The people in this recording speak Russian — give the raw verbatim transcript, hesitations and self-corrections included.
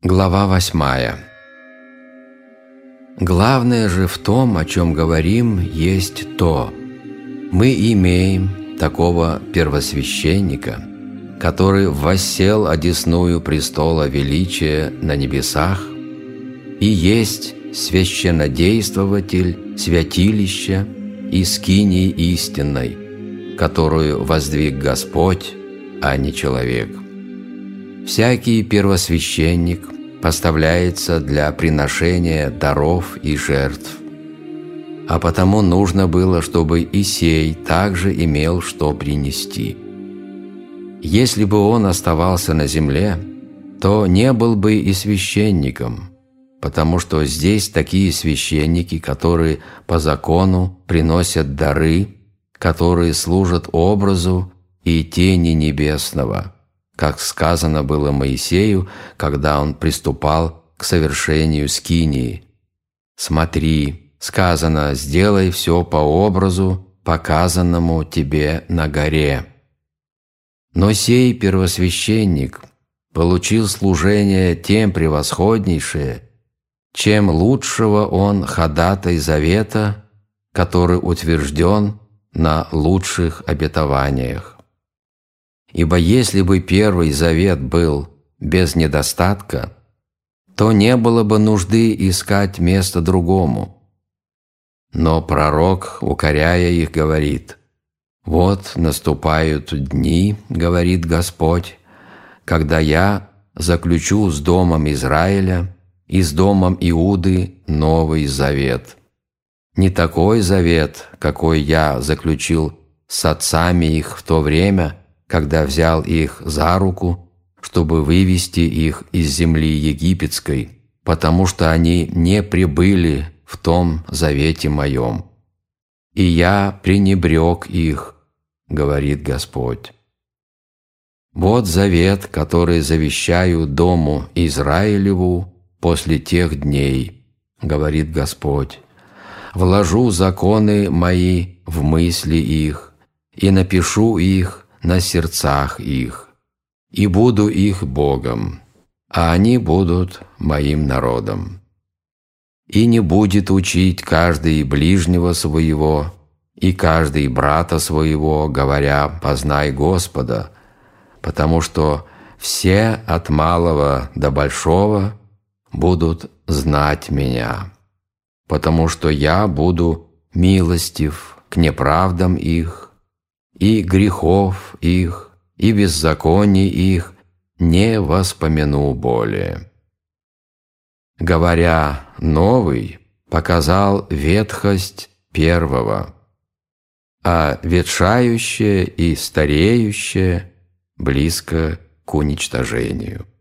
Глава восьмая. Главное же в том, о чем говорим, есть то: мы имеем такого первосвященника, который воссел одесную престола величия на небесах и есть священнодействователь святилища и скинии истинной, которую воздвиг Господь, а не человек. Всякий первосвященник поставляется для приношения даров и жертв, а потому нужно было, чтобы и сей также имел что принести. Если бы он оставался на земле, то не был бы и священником, потому что здесь такие священники, которые по закону приносят дары, которые служат образу и тени небесного, как сказано было Моисею, когда он приступал к совершению скинии. «Смотри, сказано, сделай все по образу, показанному тебе на горе». Но сей первосвященник получил служение тем превосходнейшее, чем лучшего он ходатай завета, который утвержден на лучших обетованиях. Ибо если бы первый завет был без недостатка, то не было бы нужды искать место другому. Но пророк, укоряя их, говорит: «Вот наступают дни, — говорит Господь, — когда я заключу с домом Израиля и с домом Иуды новый завет. Не такой завет, какой я заключил с отцами их в то время, когда взял их за руку, чтобы вывести их из земли египетской, потому что они не прибыли в том завете моем. И я пренебрег их, — говорит Господь. Вот завет, который завещаю дому Израилеву после тех дней, — говорит Господь. Вложу законы мои в мысли их и напишу их на сердцах их, и буду их Богом, а они будут моим народом. И не будет учить каждый ближнего своего и каждый брата своего, говоря: познай Господа, потому что все от малого до большого будут знать меня, потому что я буду милостив к неправдам их, и грехов их, и беззаконий их не воспомяну более». Говоря «новый», показал ветхость первого, а ветшающее и стареющее близко к уничтожению.